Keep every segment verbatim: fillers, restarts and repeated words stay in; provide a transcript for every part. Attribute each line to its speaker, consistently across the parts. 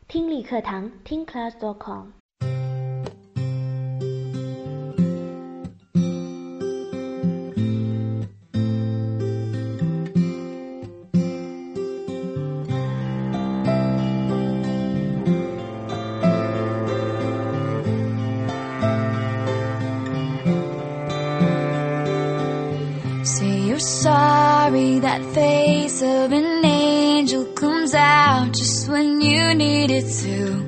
Speaker 1: 听力课堂听 class dot com。
Speaker 2: Say you're sorry, that face of an angel comes out just when you need it to.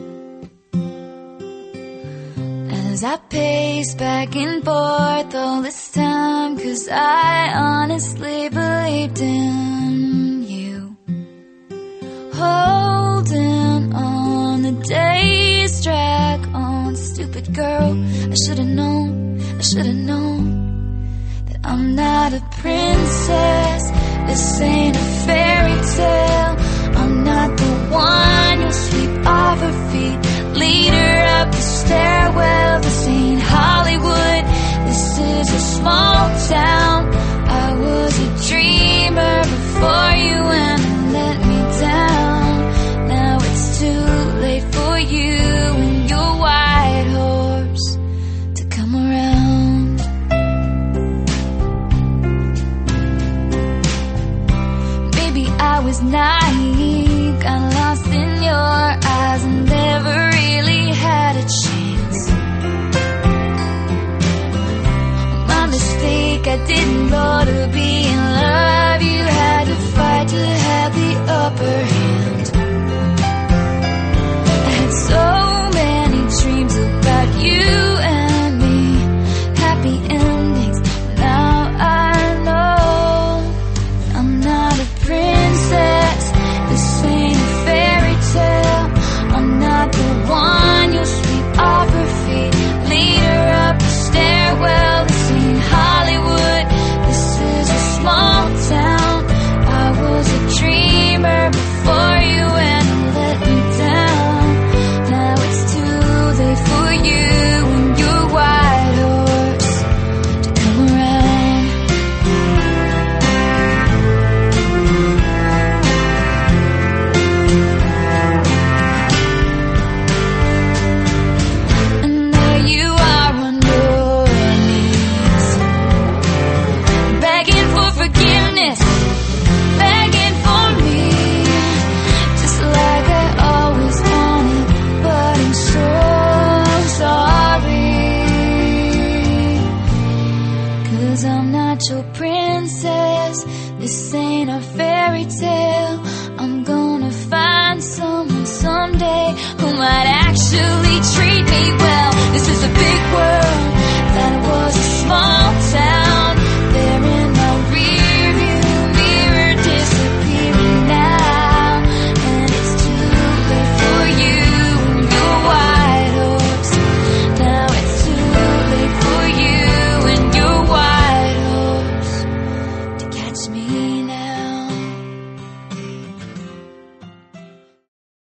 Speaker 2: As I pace back and forth all this time, 'cause I honestly believed in you. Holding on, the days drag on. Stupid girl, I should've known, I should've known I'm not a princess, this ain't a fairy tale. I'm not the one who'll sweep off her feet, lead her up the stairwell. This ain't Hollywood, this is a small town. I was a dreamer before you and you let me down. Now it's too late for you and your white horse to come around. I was naive, got lost in your eyes and never really had a chance. My mistake, I didn't know